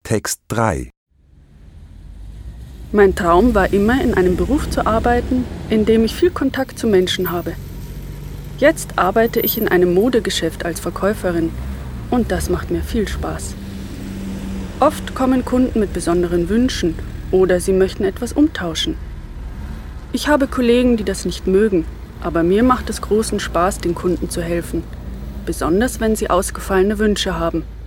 Text 3. Mein Traum war immer, in einem Beruf zu arbeiten, in dem ich viel Kontakt zu Menschen habe. Jetzt arbeite ich in einem Modegeschäft als Verkäuferin und das macht mir viel Spaß. Oft kommen Kunden mit besonderen Wünschen oder sie möchten etwas umtauschen. Ich habe Kollegen, die das nicht mögen, aber mir macht es großen Spaß, den Kunden zu helfen, besonders wenn sie ausgefallene Wünsche haben.